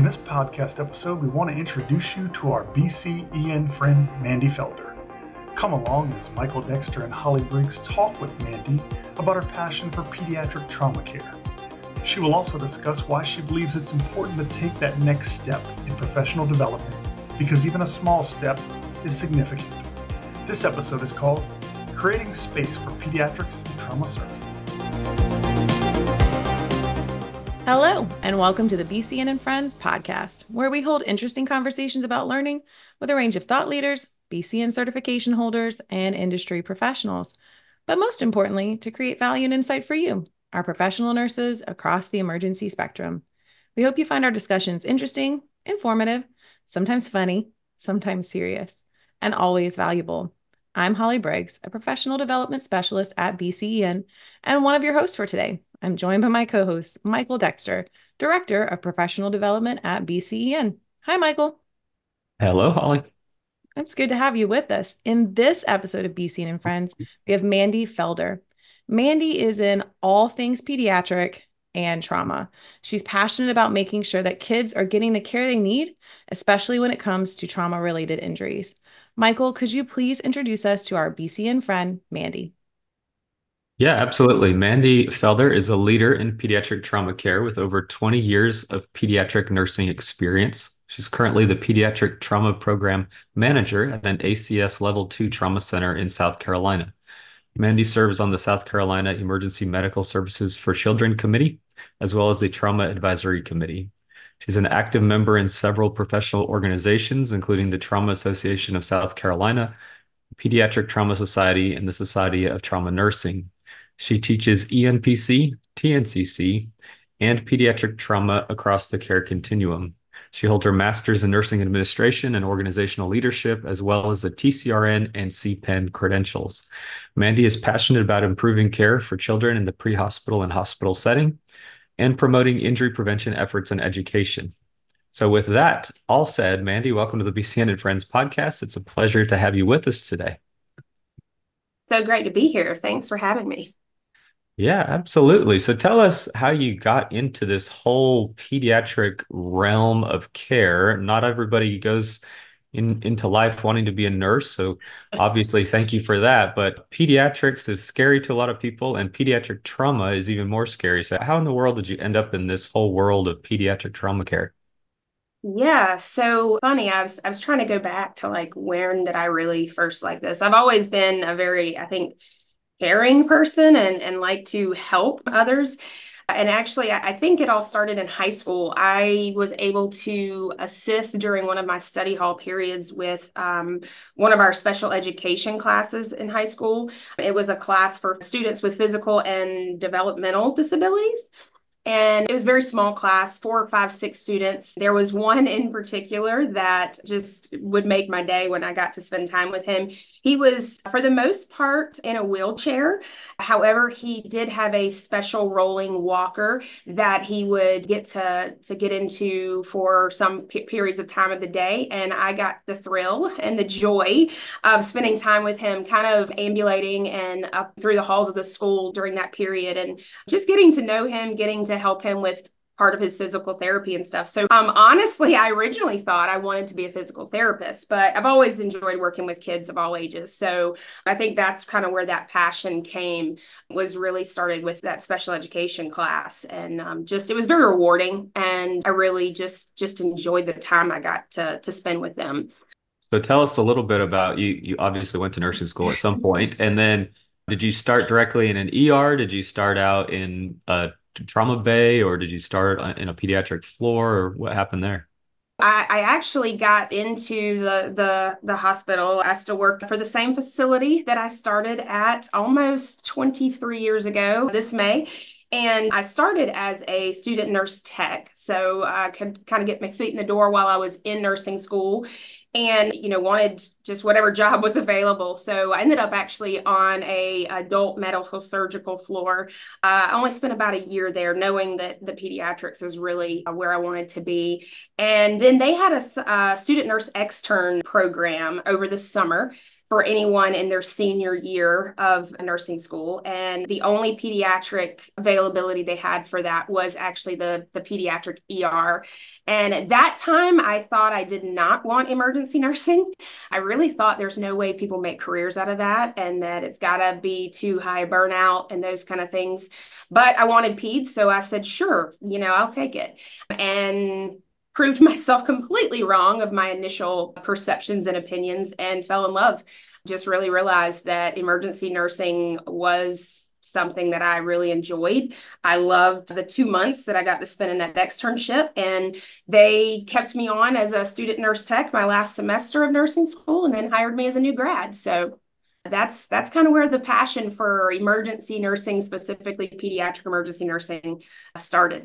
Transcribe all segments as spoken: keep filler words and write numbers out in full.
this podcast episode, we want to introduce you to our B C E N friend, Mandy Felder. Come along as Michael Dexter and Holly Briggs talk with Mandy about her passion for pediatric trauma care. She will also discuss why she believes it's important to take that next step in professional development, because even a small step is significant. This episode is called Creating Space for Pediatrics and Trauma Services. Hello, and welcome to the B C N and Friends podcast, where we hold interesting conversations about learning with a range of thought leaders, B C N certification holders, and industry professionals. But most importantly, to create value and insight for you, our professional nurses across the emergency spectrum. We hope you find our discussions interesting, informative, sometimes funny, sometimes serious, and always valuable. I'm Holly Briggs, a professional development specialist at B C E N, and one of your hosts for today. I'm joined by my co-host, Michael Dexter, Director of Professional Development at B C E N. Hi, Michael. Hello, Holly. It's good to have you with us. In this episode of B C N and Friends, we have Mandy Felder. Mandy is in all things pediatric and trauma. She's passionate about making sure that kids are getting the care they need, especially when it comes to trauma-related injuries. Michael, could you please introduce us to our B C N friend, Mandy? Yeah, absolutely. Mandy Felder is a leader in pediatric trauma care with over twenty years of pediatric nursing experience. She's currently the Pediatric Trauma Program Manager at an A C S Level two Trauma Center in South Carolina. Mandy serves on the South Carolina Emergency Medical Services for Children Committee, as well as the Trauma Advisory Committee. She's an active member in several professional organizations, including the Trauma Association of South Carolina, Pediatric Trauma Society, and the Society of Trauma Nursing. She teaches E N P C, T N C C, and pediatric trauma across the care continuum. She holds her master's in nursing administration and organizational leadership, as well as the T C R N and C P E N credentials. Mandy is passionate about improving care for children in the pre-hospital and hospital setting and promoting injury prevention efforts and education. So with that all said, Mandy, welcome to the B C N and Friends podcast. It's a pleasure to have you with us today. So great to be here. Thanks for having me. Yeah, absolutely. So tell us how you got into this whole pediatric realm of care. Not everybody goes in, into life wanting to be a nurse. So obviously, thank you for that. But pediatrics is scary to a lot of people, and pediatric trauma is even more scary. So how in the world did you end up in this whole world of pediatric trauma care? Yeah, so funny. I was I was trying to go back to like when did I really first like this? I've always been a very, I think, caring person and, and like to help others. And actually, I, I think it all started in high school. I was able to assist during one of my study hall periods with um, one of our special education classes in high school. It was a class for students with physical and developmental disabilities. And it was a very small class, four or five, six students. There was one in particular that just would make my day when I got to spend time with him. He was, for the most part, in a wheelchair. However, he did have a special rolling walker that he would get to, to get into for some p- periods of time of the day. And I got the thrill and the joy of spending time with him, kind of ambulating and up through the halls of the school during that period and just getting to know him, getting to help him with part of his physical therapy and stuff. So um, honestly, I originally thought I wanted to be a physical therapist, but I've always enjoyed working with kids of all ages. So I think that's kind of where that passion came, was really started with that special education class. And um, just, it was very rewarding. And I really just, just enjoyed the time I got to, to spend with them. So tell us a little bit about you. You obviously went to nursing school at some point, and then did you start directly in an E R? Did you start out in a trauma bay, or did you start in a pediatric floor, or what happened there? I, I actually got into the, the the hospital. I still work for the same facility that I started at almost twenty-three years ago this May. And I started as a student nurse tech. So I could kind of get my feet in the door while I was in nursing school and, you know, wanted just whatever job was available. So I ended up actually on a adult medical surgical floor. Uh, I only spent about a year there, knowing that the pediatrics was really where I wanted to be. And then they had a, a student nurse extern program over the summer for anyone in their senior year of nursing school. And the only pediatric availability they had for that was actually the, the pediatric E R. And at that time, I thought I did not want emergency nursing. I really thought there's no way people make careers out of that and that it's got to be too high burnout and those kind of things. But I wanted peds, so I said, sure, you know, I'll take it. And proved myself completely wrong of my initial perceptions and opinions and fell in love. Just really realized that emergency nursing was something that I really enjoyed. I loved the two months that I got to spend in that externship, and they kept me on as a student nurse tech my last semester of nursing school and then hired me as a new grad. So that's that's kind of where the passion for emergency nursing, specifically pediatric emergency nursing, started.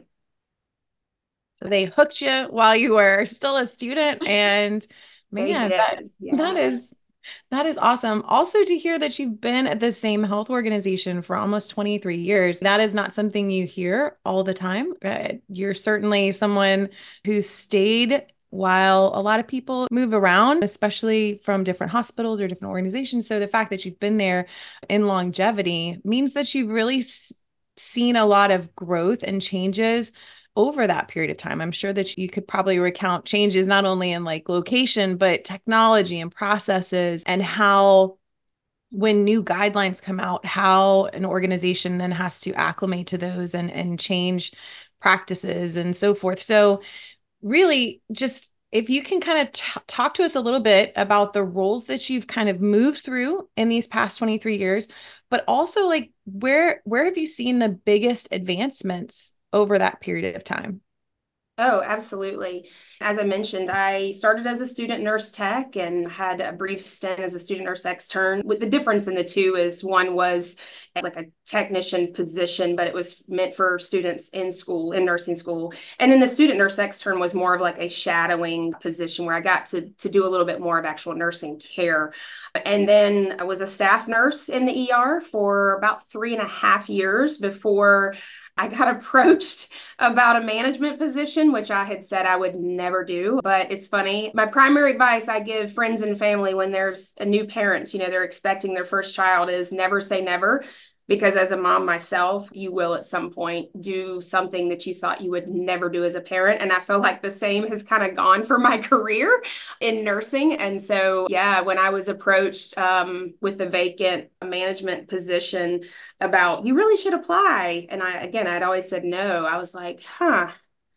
So they hooked you while you were still a student, and man, that, yeah. that is that is awesome. Also, to hear that you've been at the same health organization for almost twenty-three years, that is not something you hear all the time. Uh, you're certainly someone who stayed while a lot of people move around, especially from different hospitals or different organizations. So the fact that you've been there in longevity means that you've really s- seen a lot of growth and changes over that period of time. I'm sure that you could probably recount changes not only in like location, but technology and processes, and how when new guidelines come out, how an organization then has to acclimate to those and, and change practices and so forth. So really, just if you can kind of t- talk to us a little bit about the roles that you've kind of moved through in these past twenty-three years, but also like where where have you seen the biggest advancements over that period of time? Oh, absolutely. As I mentioned, I started as a student nurse tech and had a brief stint as a student nurse extern. With the difference in the two is one was like a technician position, but it was meant for students in school, in nursing school. And then the student nurse extern was more of like a shadowing position where I got to, to do a little bit more of actual nursing care. And then I was a staff nurse in the E R for about three and a half years before I got approached about a management position, which I had said I would never do. But it's funny. My primary advice I give friends and family when there's a new parent, you know, they're expecting their first child, is never say never. Because as a mom myself, you will at some point do something that you thought you would never do as a parent. And I feel like the same has kind of gone for my career in nursing. And so, yeah, when I was approached um, with the vacant management position about, you really should apply. And I, again, I'd always said no. I was like, huh.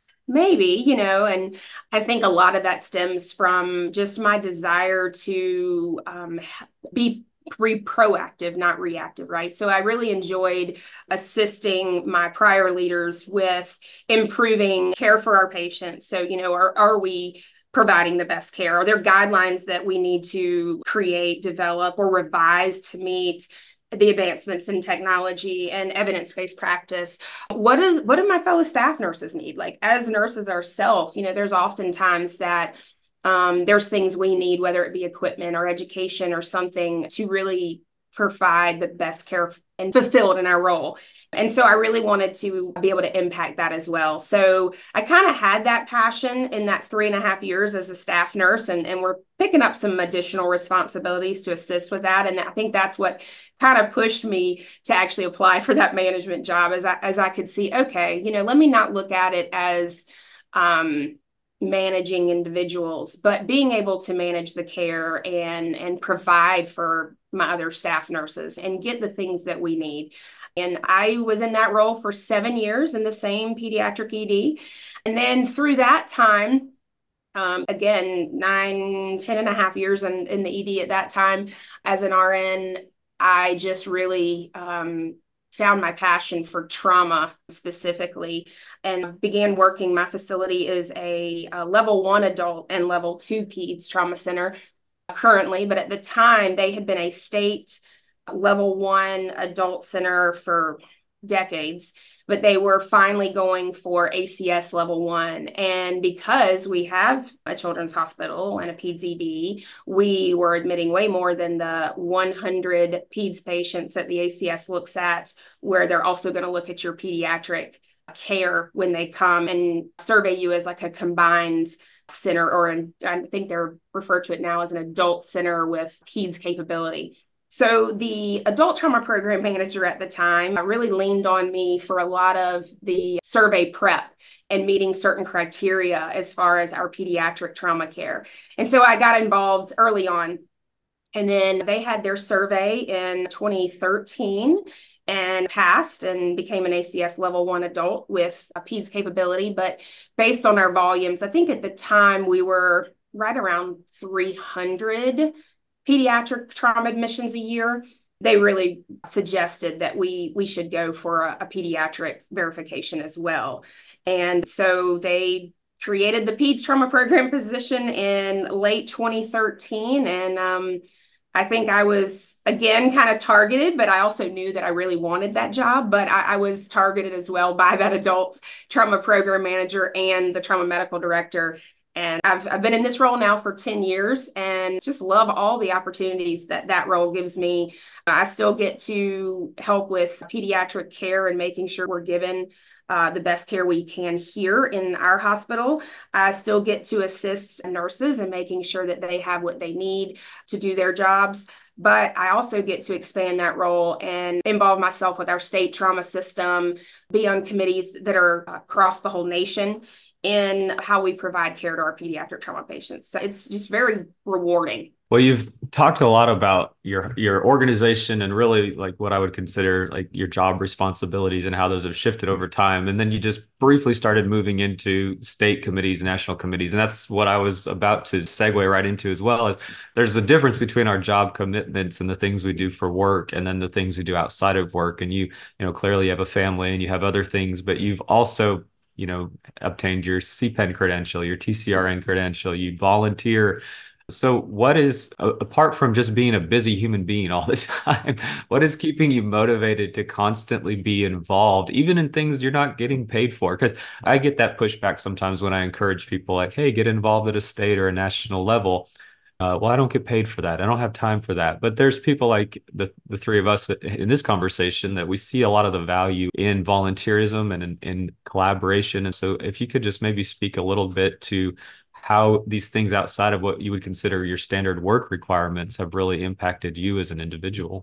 Maybe, you know, and I think a lot of that stems from just my desire to um, be Re proactive, not reactive, right? So I really enjoyed assisting my prior leaders with improving care for our patients. So, you know, are, are we providing the best care? Are there guidelines that we need to create, develop, or revise to meet the advancements in technology and evidence-based practice? What is what do my fellow staff nurses need? Like, as nurses ourselves, you know, there's oftentimes that Um, there's things we need, whether it be equipment or education or something, to really provide the best care and fulfilled in our role. And so I really wanted to be able to impact that as well. So I kind of had that passion in that three and a half years as a staff nurse, and, and we're picking up some additional responsibilities to assist with that. And I think that's what kind of pushed me to actually apply for that management job, as I, as I could see, okay, you know, let me not look at it as, um, managing individuals, but being able to manage the care and and provide for my other staff nurses and get the things that we need. And I was in that role for seven years in the same pediatric E D. And then through that time, um, again, nine, ten and a half years in, in the E D at that time as an R N, I just really um, found my passion for trauma specifically and began working. My facility is a, a level one adult and level two peds trauma center currently, but at the time they had been a state level one adult center for decades, but they were finally going for A C S level one. And because we have a children's hospital and a peds E D, we were admitting way more than the one hundred peds patients that the A C S looks at, where they're also going to look at your pediatric care when they come and survey you as like a combined center, or an, I think they're referred to it now as an adult center with peds capability. So the adult trauma program manager at the time really leaned on me for a lot of the survey prep and meeting certain criteria as far as our pediatric trauma care. And so I got involved early on. And then they had their survey in twenty thirteen and passed and became an A C S level one adult with a peds capability. But based on our volumes, I think at the time we were right around three hundred pediatric trauma admissions a year. They really suggested that we we should go for a, a pediatric verification as well. And so they created the peds trauma program position in late twenty thirteen. And um, I think I was, again, kind of targeted, but I also knew that I really wanted that job. But I, I was targeted as well by that adult trauma program manager and the trauma medical director. And I've, I've been in this role now for ten years and just love all the opportunities that that role gives me. I still get to help with pediatric care and making sure we're given uh, the best care we can here in our hospital. I still get to assist nurses and making sure that they have what they need to do their jobs. But I also get to expand that role and involve myself with our state trauma system, be on committees that are across the whole nation in how we provide care to our pediatric trauma patients. So it's just very rewarding. Well, you've talked a lot about your your organization and really like what I would consider like your job responsibilities and how those have shifted over time. And then you just briefly started moving into state committees, national committees. And that's what I was about to segue right into as well, is there's a difference between our job commitments and the things we do for work and then the things we do outside of work. And you, you know, clearly have a family and you have other things, but you've also you know, obtained your C P E N credential, your T C R N credential, you volunteer. So what is, apart from just being a busy human being all the time, what is keeping you motivated to constantly be involved, even in things you're not getting paid for? Because I get that pushback sometimes when I encourage people like, hey, get involved at a state or a national level. Uh, well, I don't get paid for that. I don't have time for that. But there's people like the, the three of us that, in this conversation, that we see a lot of the value in volunteerism and in, in collaboration. And so if you could just maybe speak a little bit to how these things outside of what you would consider your standard work requirements have really impacted you as an individual.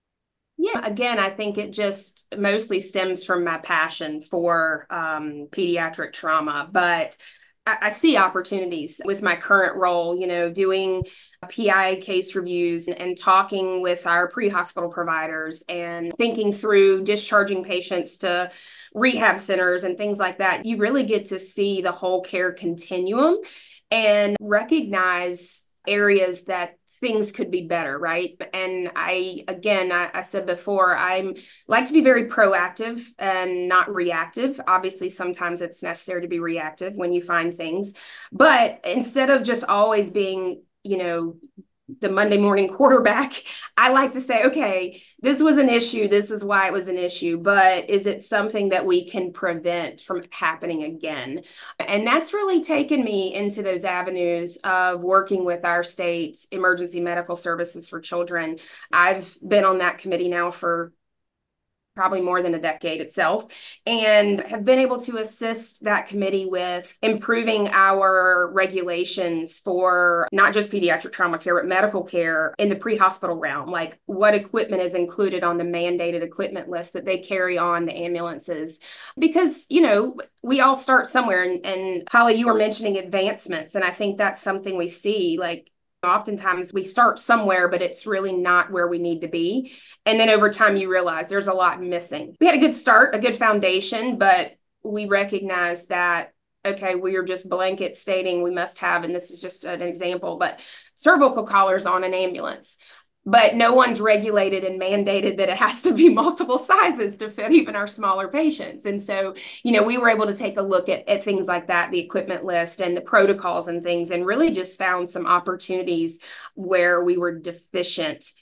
Yeah, again, I think it just mostly stems from my passion for um, pediatric trauma. But I see opportunities with my current role, you know, doing P I case reviews and, and talking with our pre-hospital providers and thinking through discharging patients to rehab centers and things like that. You really get to see the whole care continuum and recognize areas that things could be better, right? And I, again, I, I said before, I like to be very proactive and not reactive. Obviously, sometimes it's necessary to be reactive when you find things. But instead of just always being, you know, the Monday morning quarterback, I like to say, okay, this was an issue. This is why it was an issue. But is it something that we can prevent from happening again? And that's really taken me into those avenues of working with our state emergency medical services for children. I've been on that committee now for probably more than a decade itself, and have been able to assist that committee with improving our regulations for not just pediatric trauma care, but medical care in the pre-hospital realm, like what equipment is included on the mandated equipment list that they carry on the ambulances. Because, you know, we all start somewhere, and, and Holly, you were mentioning advancements, and I think that's something we see, like, oftentimes we start somewhere, but it's really not where we need to be. And then over time, you realize there's a lot missing. We had a good start, a good foundation, but we recognize that, okay, we are just blanket stating we must have, and this is just an example, but cervical collars on an ambulance. But no one's regulated and mandated that it has to be multiple sizes to fit even our smaller patients. And so, you know, we were able to take a look at, at things like that, the equipment list and the protocols and things, and really just found some opportunities where we were deficient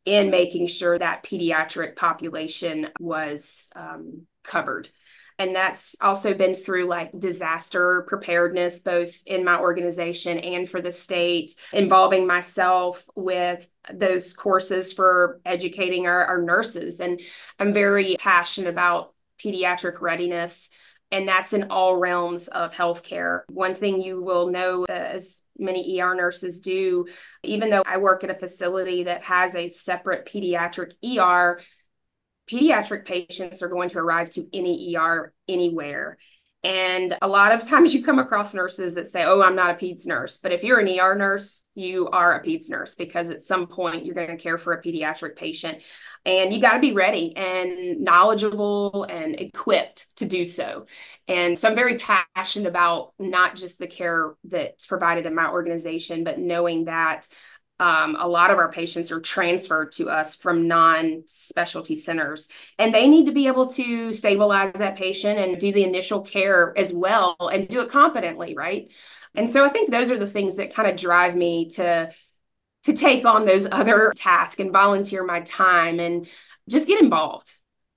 in making sure that pediatric population was um, covered. And that's also been through like disaster preparedness, both in my organization and for the state, involving myself with those courses for educating our, our nurses. And I'm very passionate about pediatric readiness, and that's in all realms of healthcare. One thing you will know, as many E R nurses do, even though I work at a facility that has a separate pediatric E R, pediatric patients are going to arrive to any E R anywhere. And a lot of times you come across nurses that say, oh, I'm not a peds nurse. But if you're an E R nurse, you are a peds nurse, because at some point you're going to care for a pediatric patient. And you got to be ready and knowledgeable and equipped to do so. And so I'm very passionate about not just the care that's provided in my organization, but knowing that Um, a lot of our patients are transferred to us from non-specialty centers, and they need to be able to stabilize that patient and do the initial care as well and do it competently, right? And so I think those are the things that kind of drive me to, to take on those other tasks and volunteer my time and just get involved.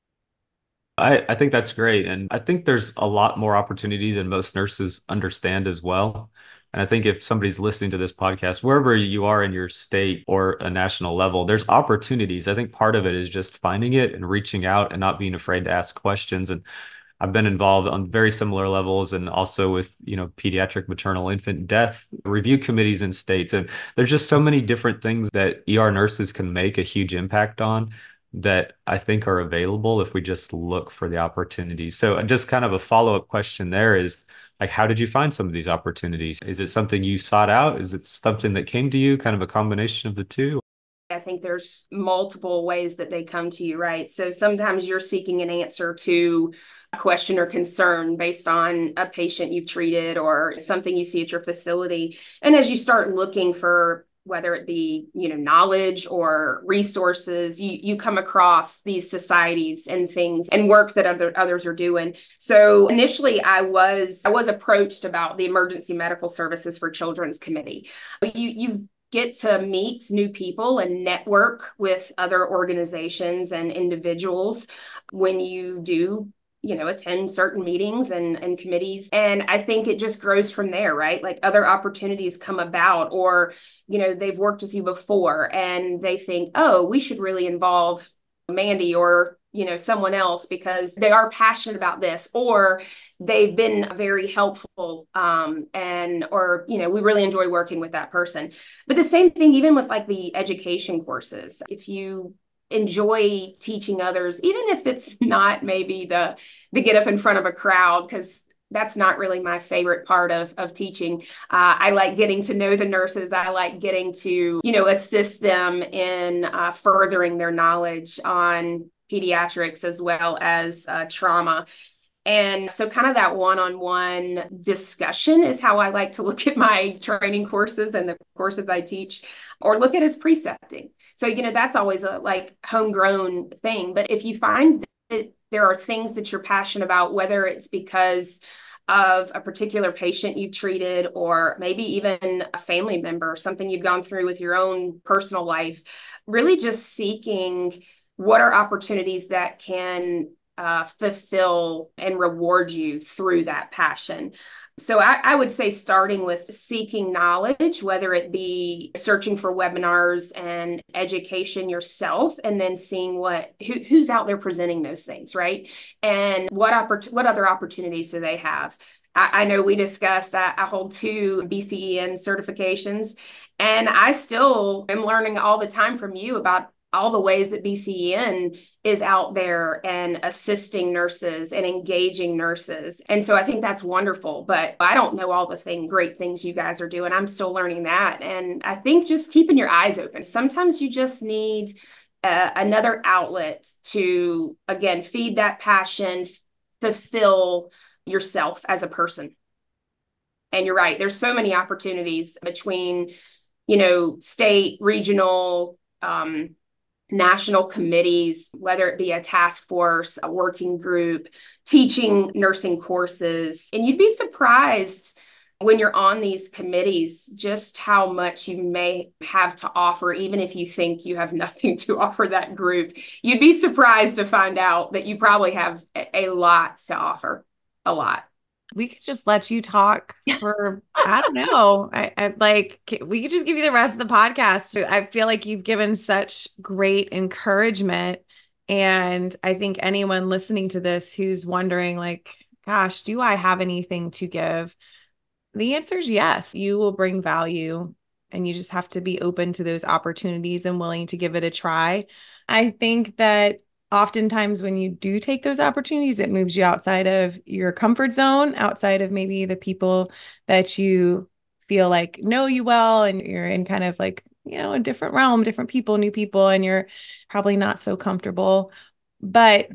I, I think that's great. And I think there's a lot more opportunity than most nurses understand as well. And I think if somebody's listening to this podcast, wherever you are in your state or a national level, there's opportunities. I think part of it is just finding it and reaching out and not being afraid to ask questions. And I've been involved on very similar levels, and also with, you know, pediatric maternal infant death review committees in states. And there's just so many different things that E R nurses can make a huge impact on that I think are available if we just look for the opportunities. So just kind of a follow-up question there is, like, how did you find some of these opportunities? Is it something you sought out? Is it something that came to you, kind of a combination of the two? I think there's multiple ways that they come to you, right? So sometimes you're seeking an answer to a question or concern based on a patient you've treated or something you see at your facility. And as you start looking for, whether it be, you know, knowledge or resources, you, you come across these societies and things and work that other others are doing. So initially I was, I was approached about the Emergency Medical Services for Children's Committee. You, you get to meet new people and network with other organizations and individuals when you do, you know, attend certain meetings and, and committees. And I think it just grows from there, right? Like other opportunities come about, or, you know, they've worked with you before and they think, oh, we should really involve Mandy or, you know, someone else because they are passionate about this, or they've been very helpful. Um, and, or, you know, we really enjoy working with that person. But the same thing, even with like the education courses, if you enjoy teaching others, even if it's not maybe the the get up in front of a crowd, because that's not really my favorite part of of teaching. Uh, I like getting to know the nurses. I like getting to, you know, assist them in uh, furthering their knowledge on pediatrics as well as uh, trauma. And so kind of that one-on-one discussion is how I like to look at my training courses and the courses I teach, or look at as precepting. So, you know, that's always a like homegrown thing. But if you find that there are things that you're passionate about, whether it's because of a particular patient you've treated, or maybe even a family member, something you've gone through with your own personal life, really just seeking what are opportunities that can uh, fulfill and reward you through that passion. So I, I would say starting with seeking knowledge, whether it be searching for webinars and education yourself, and then seeing what who, who's out there presenting those things, right? And what oppor- what other opportunities do they have? I, I know we discussed, I, I hold two B C E N certifications, and I still am learning all the time from you about all the ways that B C E N is out there and assisting nurses and engaging nurses. And so I think that's wonderful, but I don't know all the thing, great things you guys are doing. I'm still learning that. And I think just keeping your eyes open. Sometimes you just need uh, another outlet to, again, feed that passion, fulfill yourself as a person. And you're right. There's so many opportunities between, you know, state, regional, um, national committees, whether it be a task force, a working group, teaching nursing courses. And you'd be surprised when you're on these committees, just how much you may have to offer, even if you think you have nothing to offer that group. You'd be surprised to find out that you probably have a lot to offer, a lot. We could just let you talk for, I don't know. I, I like, we could just give you the rest of the podcast. I feel like you've given such great encouragement. And I think anyone listening to this who's wondering, like, gosh, do I have anything to give? The answer is yes. You will bring value, and you just have to be open to those opportunities and willing to give it a try. I think that oftentimes when you do take those opportunities, it moves you outside of your comfort zone, outside of maybe the people that you feel like know you well, and you're in kind of like, you know, a different realm, different people, new people, and you're probably not so comfortable. But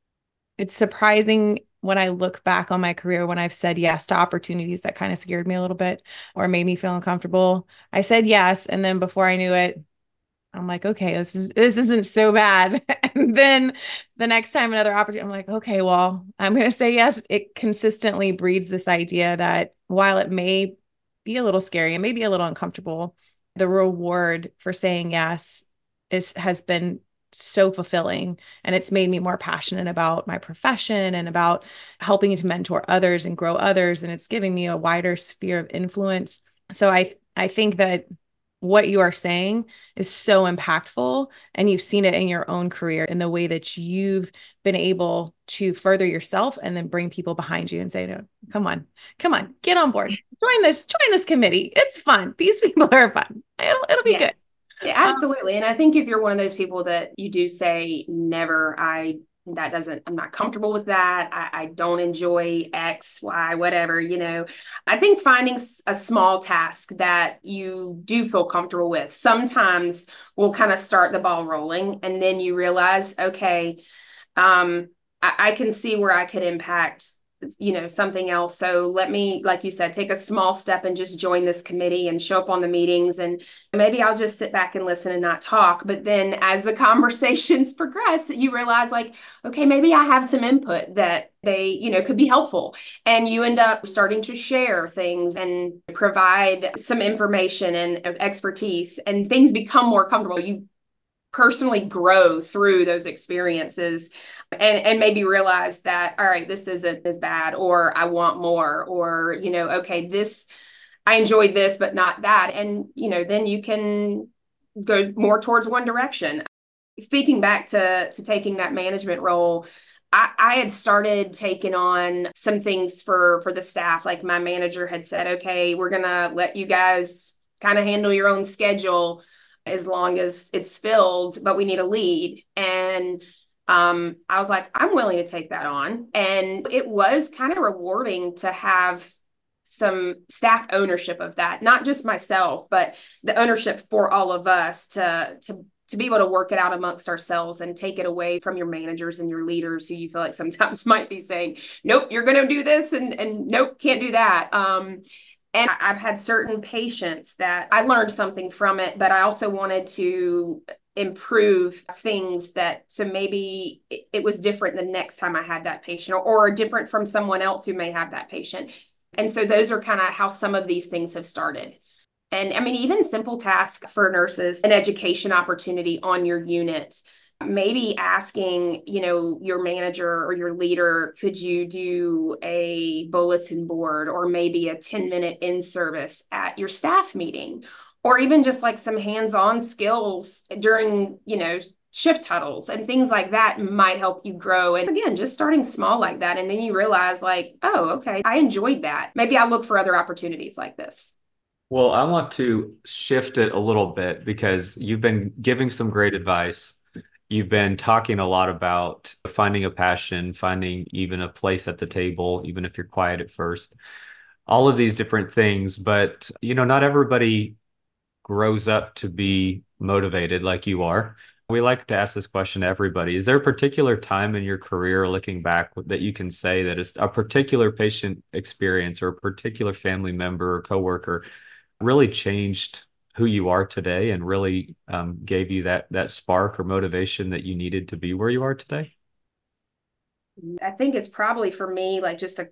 it's surprising when I look back on my career, when I've said yes to opportunities that kind of scared me a little bit or made me feel uncomfortable. I said yes. And then before I knew it, I'm like, okay, this is, this isn't so bad. And then the next time another opportunity, I'm like, okay, well, I'm going to say yes. It consistently breeds this idea that while it may be a little scary and maybe a little uncomfortable, the reward for saying yes is, has been so fulfilling. And it's made me more passionate about my profession and about helping to mentor others and grow others. And it's giving me a wider sphere of influence. So I, I think that what you are saying is so impactful, and you've seen it in your own career in the way that you've been able to further yourself and then bring people behind you and say, no, come on, come on, get on board, join this, join this committee. It's fun. These people are fun. It'll, it'll be yeah. good. Yeah, absolutely. Um, and I think if you're one of those people that you do say never, I, that doesn't, I'm not comfortable with that. I, I don't enjoy X, Y, whatever, you know, I think finding a small task that you do feel comfortable with sometimes will kind of start the ball rolling. And then you realize, okay, um, I, I can see where I could impact, you know, something else. So let me, like you said, take a small step and just join this committee and show up on the meetings. And maybe I'll just sit back and listen and not talk. But then as the conversations progress, you realize like, okay, maybe I have some input that they, you know, could be helpful. And you end up starting to share things and provide some information and expertise, and things become more comfortable. You personally grow through those experiences, and, and maybe realize that, all right, this isn't as bad, or I want more, or, you know, okay, this, I enjoyed this, but not that. And, you know, then you can go more towards one direction. Speaking back to, to taking that management role, I, I had started taking on some things for, for the staff. Like my manager had said, okay, we're going to let you guys kind of handle your own schedule as long as it's filled, but we need a lead. And um, I was like, I'm willing to take that on. And it was kind of rewarding to have some staff ownership of that, not just myself, but the ownership for all of us to, to, to be able to work it out amongst ourselves and take it away from your managers and your leaders who you feel like sometimes might be saying, nope, you're going to do this, and, and nope, can't do that. Um, And I've had certain patients that I learned something from it, but I also wanted to improve things that, so maybe it, it was different the next time I had that patient, or, or different from someone else who may have that patient. And so those are kind of how some of these things have started. And I mean, even simple tasks for nurses, an education opportunity on your unit. Maybe asking, you know, your manager or your leader, could you do a bulletin board or maybe a ten minute in service at your staff meeting, or even just like some hands-on skills during, you know, shift huddles and things like that might help you grow. And again, just starting small like that. And then you realize like, oh, okay, I enjoyed that. Maybe I'll look for other opportunities like this. Well, I want to shift it a little bit because you've been giving some great advice. You've been talking a lot about finding a passion, finding even a place at the table, even if you're quiet at first, all of these different things. But, you know, not everybody grows up to be motivated like you are. We like to ask this question to everybody. Is there a particular time in your career, looking back, that you can say that is a particular patient experience or a particular family member or coworker really changed who you are today and really um, gave you that that spark or motivation that you needed to be where you are today? I think it's probably for me, like just a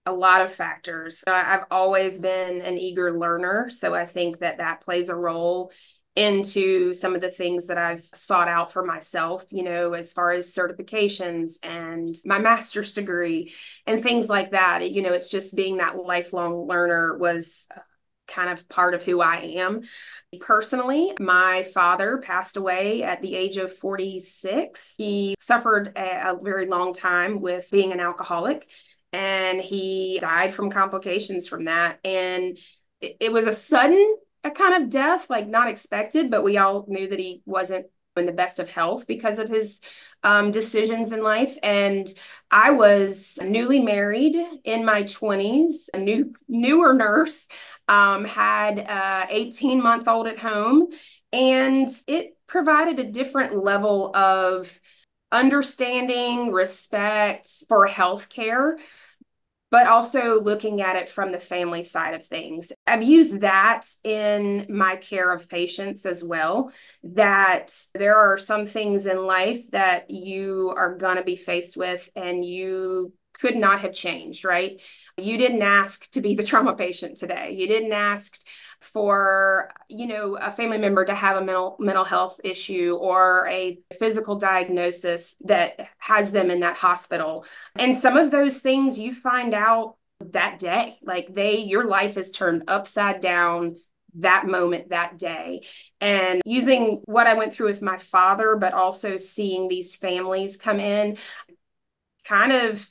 a lot of factors. I've always been an eager learner, so I think that that plays a role into some of the things that I've sought out for myself, you know, as far as certifications and my master's degree and things like that. You know, it's just being that lifelong learner was kind of part of who I am. Personally, my father passed away at the age of forty-six. He suffered a, a very long time with being an alcoholic, and he died from complications from that. And it, it was a sudden a kind of death, like not expected, but we all knew that he wasn't in the best of health because of his um, decisions in life. And I was newly married in my twenties, a new newer nurse, um, had a eighteen month old at home, and it provided a different level of understanding, respect for healthcare, but also looking at it from the family side of things. I've used that in my care of patients as well, that there are some things in life that you are going to be faced with and you could not have changed, right? You didn't ask to be the trauma patient today. You didn't ask for, you know, a family member to have a mental mental health issue or a physical diagnosis that has them in that hospital. And some of those things you find out that day, like they, your life is turned upside down that moment, that day. And using what I went through with my father, but also seeing these families come in, kind of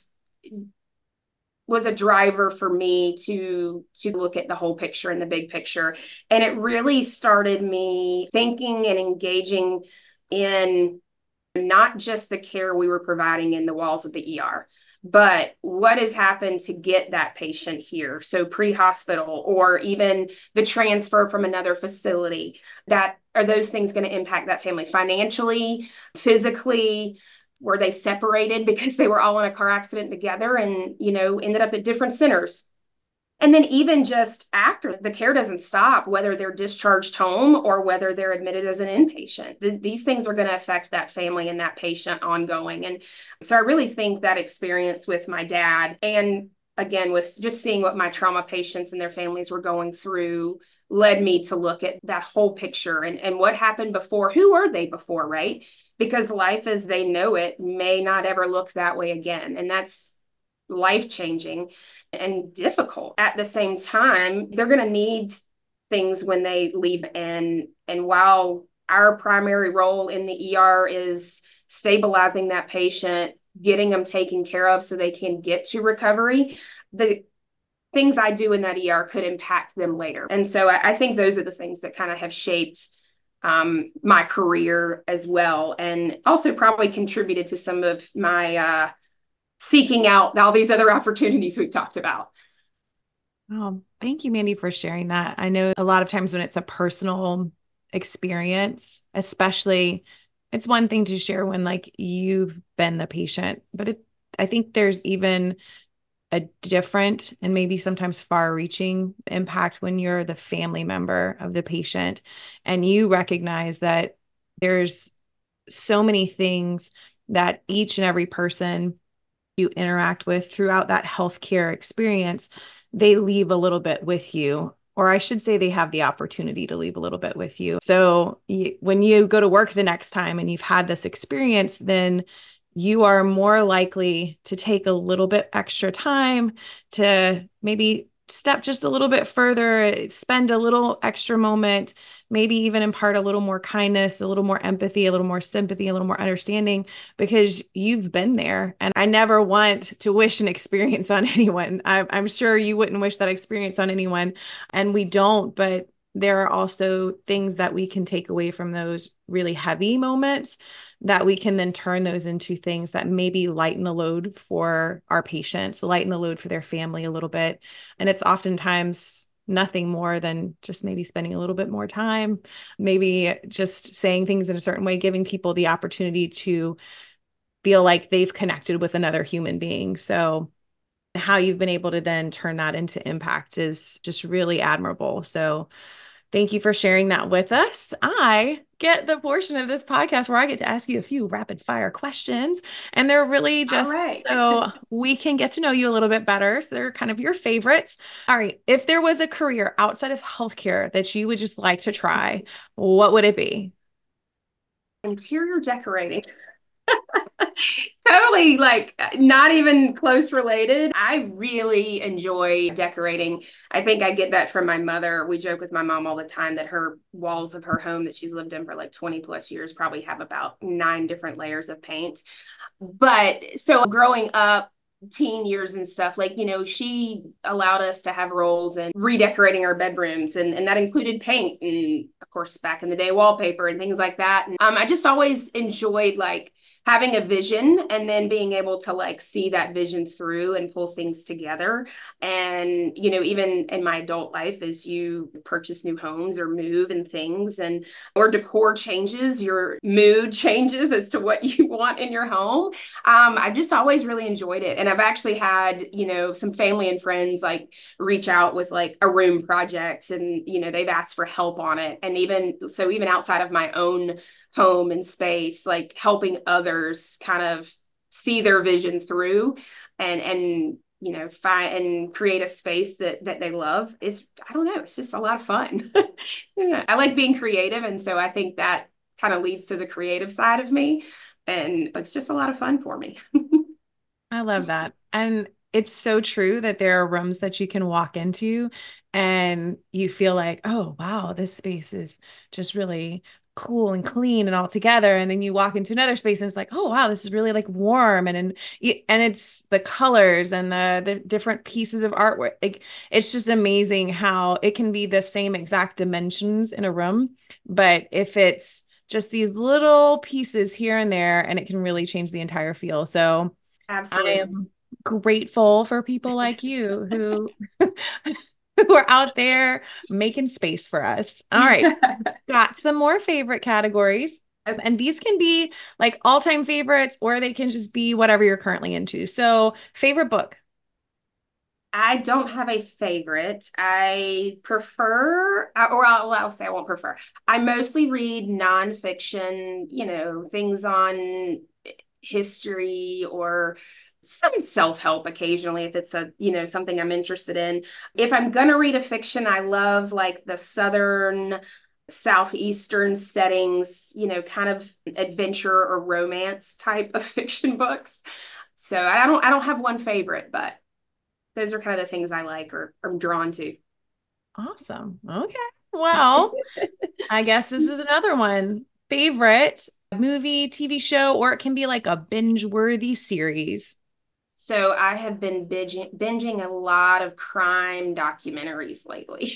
was a driver for me to to look at the whole picture and the big picture. And it really started me thinking and engaging in not just the care we were providing in the walls of the E R, but what has happened to get that patient here. So pre-hospital or even the transfer from another facility. That are those things going to impact that family financially, physically? Were they separated because they were all in a car accident together and, you know, ended up at different centers? And then even just after, the care doesn't stop, whether they're discharged home or whether they're admitted as an inpatient. Th- these things are going to affect that family and that patient ongoing. And so I really think that experience with my dad, and again, with just seeing what my trauma patients and their families were going through, led me to look at that whole picture and, and what happened before. Who were they before, right? Because life as they know it may not ever look that way again. And that's life-changing and difficult. At the same time, they're going to need things when they leave. And, and while our primary role in the E R is stabilizing that patient, getting them taken care of so they can get to recovery, the things I do in that E R could impact them later. And so I, I think those are the things that kind of have shaped um, my career as well, and also probably contributed to some of my uh, seeking out all these other opportunities we talked about. Oh, thank you, Mandy, for sharing that. I know a lot of times when it's a personal experience, especially, it's one thing to share when like you've been the patient, but it, I think there's even a different and maybe sometimes far-reaching impact when you're the family member of the patient and you recognize that there's so many things that each and every person you interact with throughout that healthcare experience, they leave a little bit with you, or I should say they have the opportunity to leave a little bit with you. So you, when you go to work the next time and you've had this experience, then you are more likely to take a little bit extra time to maybe step just a little bit further, spend a little extra moment, maybe even impart a little more kindness, a little more empathy, a little more sympathy, a little more understanding, because you've been there. And I never want to wish an experience on anyone. I, I'm sure you wouldn't wish that experience on anyone, and we don't, but there are also things that we can take away from those really heavy moments that we can then turn those into things that maybe lighten the load for our patients, lighten the load for their family a little bit. And it's oftentimes nothing more than just maybe spending a little bit more time, maybe just saying things in a certain way, giving people the opportunity to feel like they've connected with another human being. So how you've been able to then turn that into impact is just really admirable. So thank you for sharing that with us. I get the portion of this podcast where I get to ask you a few rapid fire questions. And they're really All just right. so we can get to know you a little bit better. So they're kind of your favorites. All right. If there was a career outside of healthcare that you would just like to try, what would it be? Interior decorating. Totally, like not even close related. I really enjoy decorating. I think I get that from my mother. We joke with my mom all the time that her walls of her home that she's lived in for like twenty plus years probably have about nine different layers of paint. But so growing up, teen years and stuff, like, you know, she allowed us to have roles and redecorating our bedrooms, and, and that included paint and, of course, back in the day, wallpaper and things like that. And um, I just always enjoyed like having a vision and then being able to like see that vision through and pull things together. And, you know, even in my adult life, as you purchase new homes or move and things, and or decor changes, your mood changes as to what you want in your home. Um, I've just always really enjoyed it. And I've actually had, you know, some family and friends like reach out with like a room project, and, you know, they've asked for help on it. And even so, even outside of my own home and space, like helping others kind of see their vision through and, and, you know, find and create a space that that they love is, I don't know, it's just a lot of fun. Yeah, I like being creative. And so I think that kind of leads to the creative side of me. And it's just a lot of fun for me. I love that. And it's so true that there are rooms that you can walk into and you feel like, oh, wow, this space is just really cool and clean and all together. And then you walk into another space and it's like, oh, wow, this is really like warm. And, and, and it's the colors and the, the different pieces of artwork. Like, it's just amazing how it can be the same exact dimensions in a room. But if it's just these little pieces here and there, and it can really change the entire feel. So Absolutely. I am grateful for people like you who who are out there making space for us. All right. Got some more favorite categories. And these can be like all-time favorites, or they can just be whatever you're currently into. So, favorite book. I don't have a favorite. I prefer, or I'll, I'll say I won't prefer. I mostly read nonfiction, you know, things on history or some self-help occasionally if it's a, you know, something I'm interested in. If I'm going to read a fiction, I love like the Southern, Southeastern settings, you know, kind of adventure or romance type of fiction books. So I don't, I don't have one favorite, but those are kind of the things I like or I'm drawn to. Awesome. Okay. Well, I guess this is another one. Favorite movie, T V show, or it can be like a binge-worthy series. So I have been binging, binging a lot of crime documentaries lately.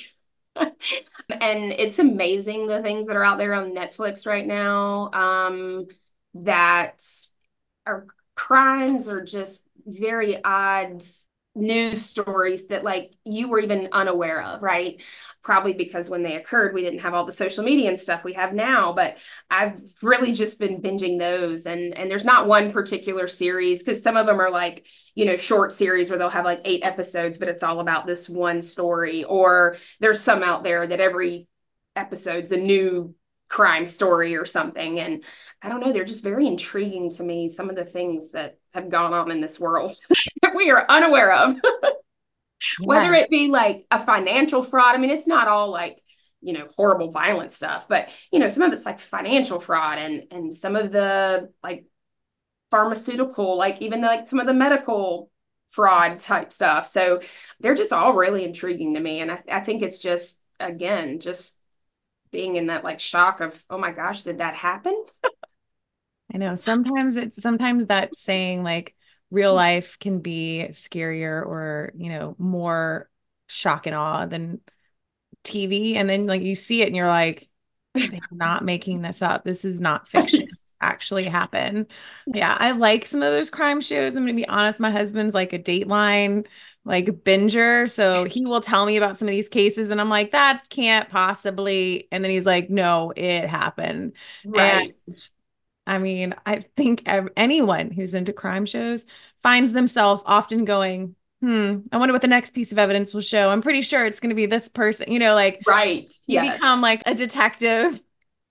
And it's amazing the things that are out there on Netflix right now, um, that are crimes or just very odd news stories that like you were even unaware of, right? Probably because when they occurred, we didn't have all the social media and stuff we have now, but I've really just been binging those. And, and there's not one particular series, because some of them are like, you know, short series where they'll have like eight episodes, but it's all about this one story. Or there's some out there that every episode's a new crime story or something. And I don't know, they're just very intriguing to me, some of the things that have gone on in this world that we are unaware of. Whether it be like a financial fraud. I mean, it's not all like, you know, horrible violent stuff, but, you know, some of it's like financial fraud, and and some of the like pharmaceutical, like even like some of the medical fraud type stuff. So they're just all really intriguing to me. And I, I think it's just, again, just being in that like shock of, oh my gosh, did that happen? I know sometimes it's sometimes that saying like real life can be scarier or, you know, more shock and awe than T V. And then like you see it and you're like, they're not making this up. This is not fiction. This actually happened. Yeah, I like some of those crime shows. I'm gonna be honest, my husband's like a Dateline like binger. So he will tell me about some of these cases and I'm like, that can't possibly. And then he's like, no, it happened. Right. And I mean, I think ev- anyone who's into crime shows finds themselves often going, hmm, I wonder what the next piece of evidence will show. I'm pretty sure it's going to be this person, you know, like Right. you Yeah. become like a detective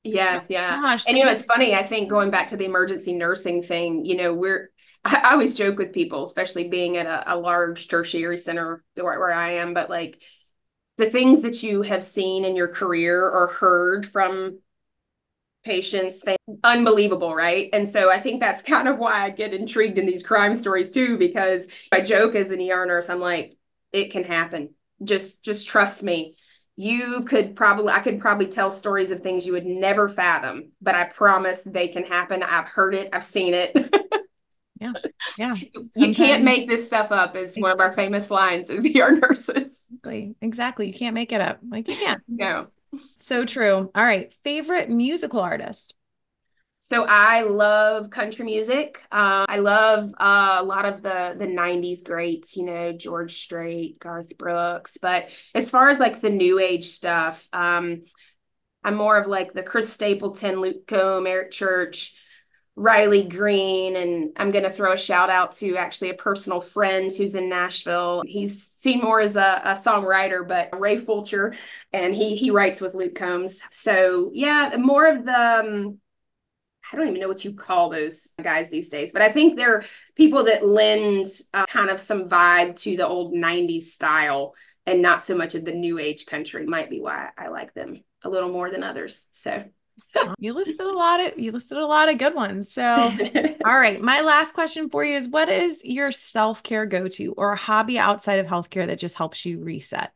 Yes, yeah. Gosh, And you know, thank it's funny, I think going back to the emergency nursing thing, you know, we're, I, I always joke with people, especially being at a, a large tertiary center where, where I am, but like the things that you have seen in your career or heard from patients, unbelievable, right? And so I think that's kind of why I get intrigued in these crime stories too, because I joke as an E R nurse, I'm like, it can happen. Just, just trust me. You could probably, I could probably tell stories of things you would never fathom, but I promise they can happen. I've heard it. I've seen it. Yeah. Yeah. You Sometimes, can't make this stuff up is one of our famous lines as E R nurses. exactly. Exactly. You can't make it up. Like you can't. No. So true. All right. Favorite musical artist? So I love country music. Uh, I love uh, a lot of the the nineties greats, you know, George Strait, Garth Brooks. But as far as like the new age stuff, um, I'm more of like the Chris Stapleton, Luke Combs, Eric Church, Riley Green, and I'm going to throw a shout out to actually a personal friend who's in Nashville. He's seen more as a, a songwriter, but Ray Fulcher, and he he writes with Luke Combs. So yeah, more of the um, I don't even know what you call those guys these days, but I think they're people that lend uh, kind of some vibe to the old nineties style and not so much of the new age country. Might be why I like them a little more than others. So you listed a lot of you listed a lot of good ones. So all right, my last question for you is, what is your self-care go-to or a hobby outside of healthcare that just helps you reset?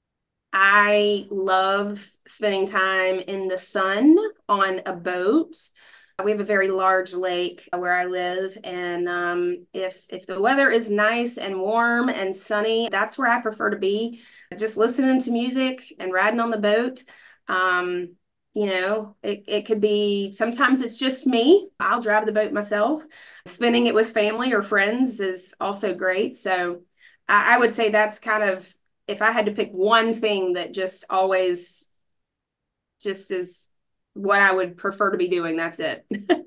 I love spending time in the sun on a boat. We have a very large lake where I live, and um, if if the weather is nice and warm and sunny, that's where I prefer to be. Just listening to music and riding on the boat. Um, you know, it, it could be, sometimes it's just me. I'll drive the boat myself. Spending it with family or friends is also great. So I, I would say that's kind of, if I had to pick one thing that just always just is what I would prefer to be doing, that's it.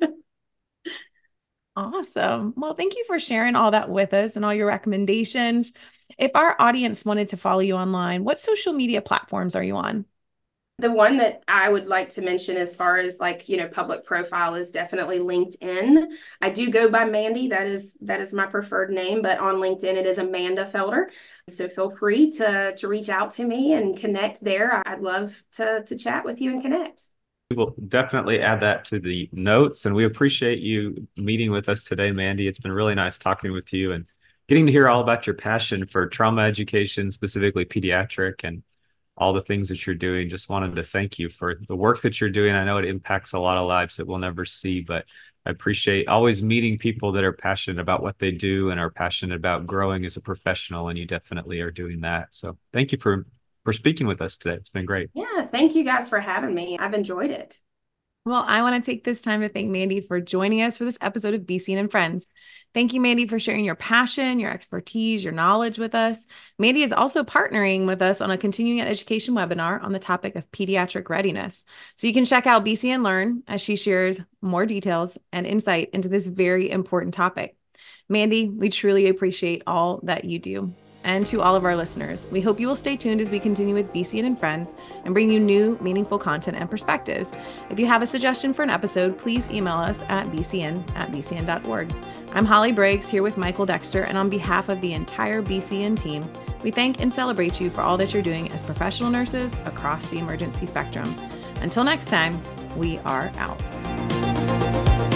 Awesome. Well, thank you for sharing all that with us and all your recommendations. If our audience wanted to follow you online, what social media platforms are you on? The one that I would like to mention as far as like, you know, public profile is definitely LinkedIn. I do go by Mandy. That is that is my preferred name, but on LinkedIn it is Amanda Felder. So feel free to to reach out to me and connect there. I'd love to to chat with you and connect. We will definitely add that to the notes, and we appreciate you meeting with us today, Mandy. It's been really nice talking with you and getting to hear all about your passion for trauma education, specifically pediatric, and all the things that you're doing. Just wanted to thank you for the work that you're doing. I know it impacts a lot of lives that we'll never see, but I appreciate always meeting people that are passionate about what they do and are passionate about growing as a professional, and you definitely are doing that. So thank you for for speaking with us today. It's been great. Yeah, thank you guys for having me. I've enjoyed it. Well, I want to take this time to thank Mandy for joining us for this episode of B C N and Friends. Thank you, Mandy, for sharing your passion, your expertise, your knowledge with us. Mandy is also partnering with us on a continuing education webinar on the topic of pediatric readiness. So you can check out B C N Learn as she shares more details and insight into this very important topic. Mandy, we truly appreciate all that you do. And to all of our listeners, we hope you will stay tuned as we continue with B C N and Friends and bring you new, meaningful content and perspectives. If you have a suggestion for an episode, please email us at b c n at b c n dot org. I'm Holly Briggs here with Michael Dexter, and on behalf of the entire B C N team, we thank and celebrate you for all that you're doing as professional nurses across the emergency spectrum. Until next time, we are out.